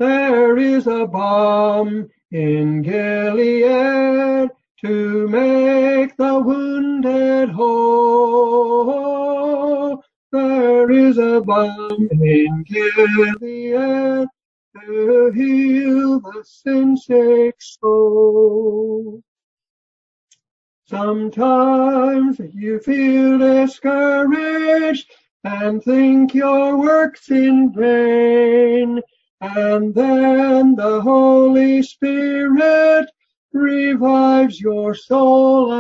There is a balm in Gilead to make the wounded whole. There is a balm in Gilead to heal the sin-sick soul. Sometimes you feel discouraged and think your work's in vain, and then the Holy Spirit revives your soul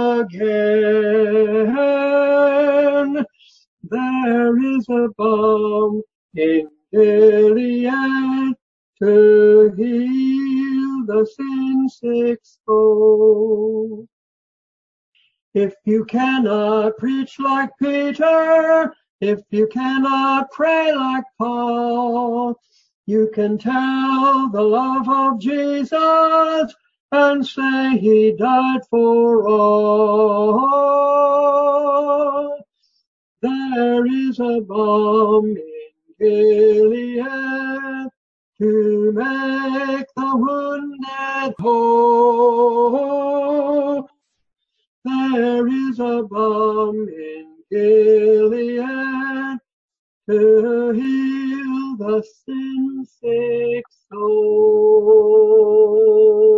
again. There is a balm in Gilead to heal the sin-sick soul. If you cannot preach like Peter, if you cannot pray like Paul, you can tell the love of Jesus and say he died for all. There is a balm in Gilead to make the wounded whole. There is a balm in Gilead to heal the sin-sick soul.